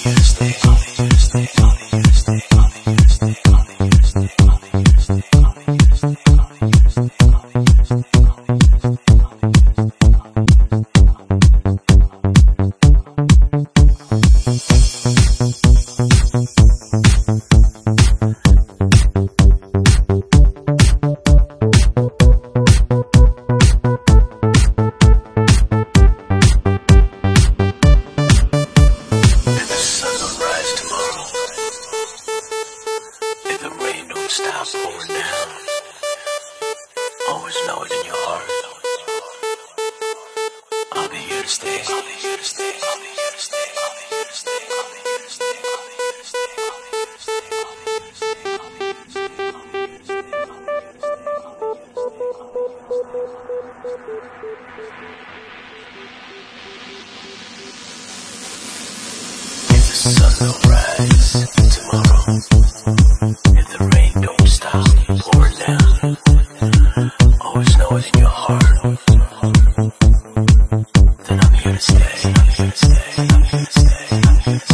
Stop pouring down. Always know it in your heart. I'll be here to stay. I'll be here to stay. I'll be here to stay. I'll be here to stay. I'll be here to stay. I'll be here to stay. I'll be here to stay. I'll be here to stay. I'll be here to stay. I'll be here to stay. If the sun don't rise tomorrow, if the rain don't stop pouring down, always know it in your heart. Then I'm here to stay. I'm here to stay. I'm here to stay. I'm here to stay.